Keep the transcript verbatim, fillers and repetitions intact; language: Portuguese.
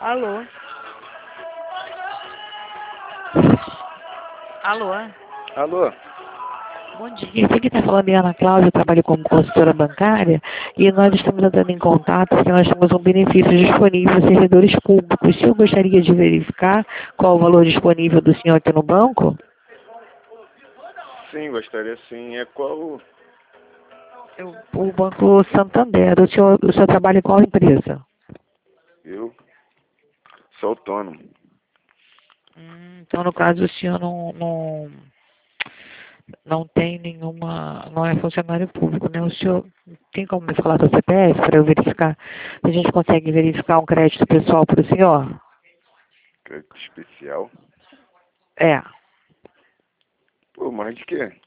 Alô? Alô? Alô? Bom dia. Aqui está falando é Ana Cláudia, eu trabalho como consultora bancária e nós estamos entrando em contato porque nós temos um benefício disponível aos servidores públicos. O senhor gostaria de verificar qual o valor disponível do senhor aqui no banco? Sim, gostaria sim. É qual... Eu, o Banco Santander. O senhor, o senhor trabalha em qual empresa? Eu sou autônomo. Hum, então, no caso, o senhor não, não, não tem nenhuma... não é funcionário público, né? O senhor tem como me falar do C P F para eu verificar? A gente consegue verificar um crédito pessoal para o senhor? Crédito especial. É. Pô, mas de quê?